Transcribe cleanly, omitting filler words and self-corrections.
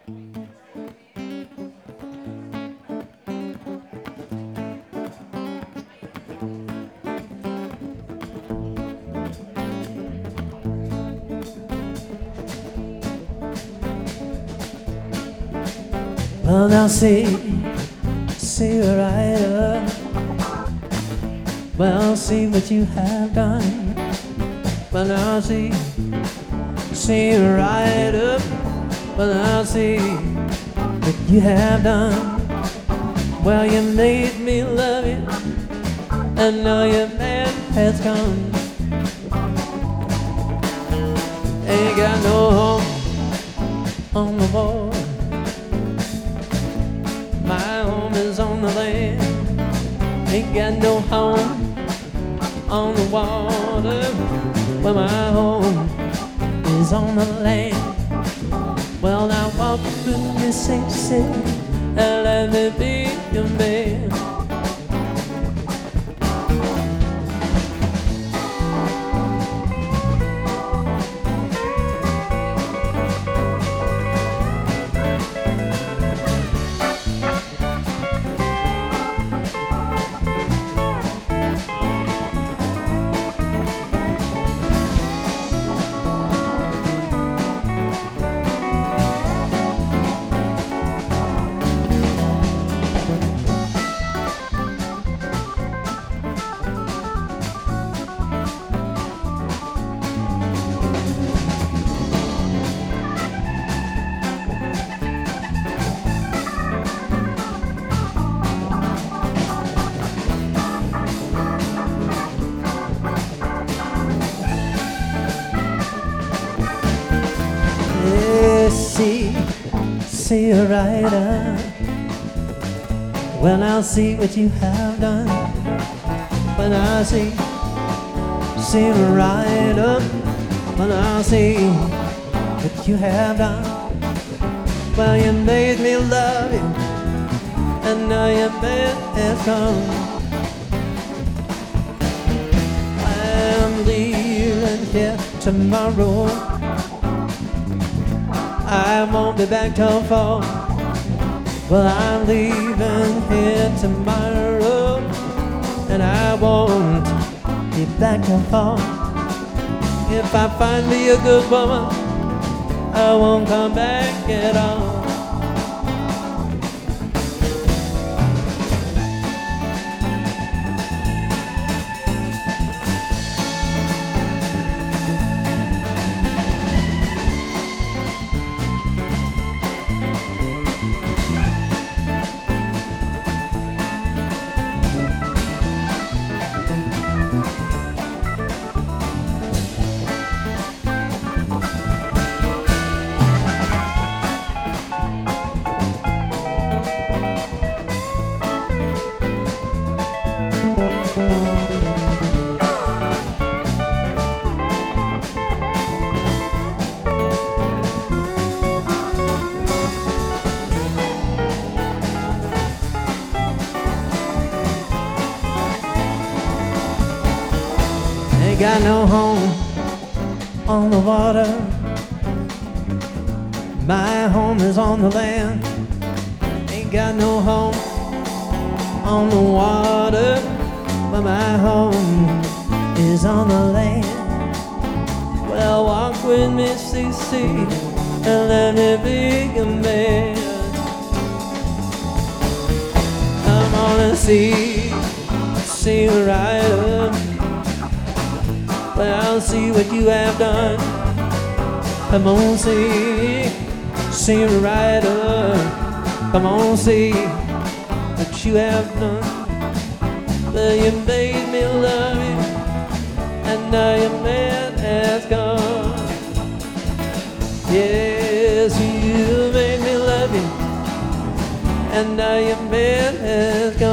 Well, now see right up. Well, see what you have done. Well, now see right up. Well, now see what you have done. Well, you made me love you, and now your man has gone. Ain't got no home on the wall. My home is on the land. Ain't got no home on the water. Well, my home is on the land. Well, now walk with me, sexy, and let me be your man. See you right up. Well, I'll see what you have done. Well, I'll see you right up. Well, I'll see what you have done. Well, you made me love you, and now your man has gone. I'm leaving here tomorrow. I won't be back till fall. Well, I'm leaving here tomorrow, and I won't be back till fall. If I find me a good woman, I won't come back at all. Ain't got no home on the water. My home is on the land. Ain't got no home on the water, but my home is on the land. Well, walk with me, CC, and let me be your man. Come on and see right up. Well, I'll see what you have done. Come on, see right up. Come on, see what you have done. Well, you made me love you, and now your man has gone. Yes, you made me love you, and now your man has gone.